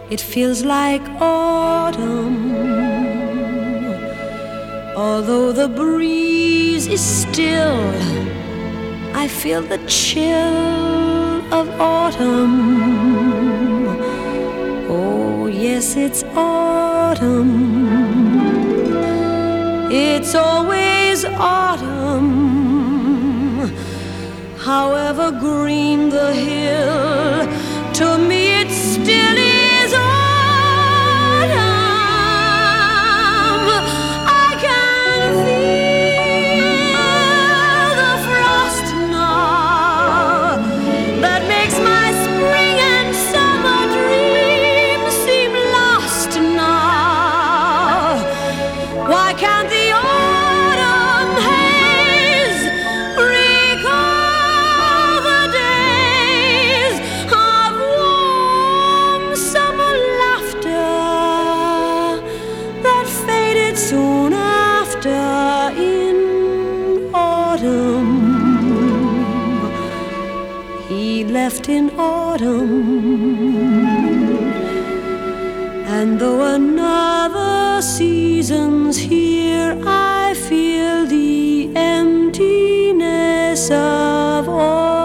It feels like autumn, although the breeze is still. I feel the chill of autumn. Oh, yes, it's autumn. It's always autumn. However green the hill, to me it still is autumn. I can feel the frost now that makes my spring and summer dreams seem lost now. Why can't the autumn haze recall the days of warm summer laughter that faded soon after in autumn? He left in autumn, and though another season's here, I feel the emptiness of autumn.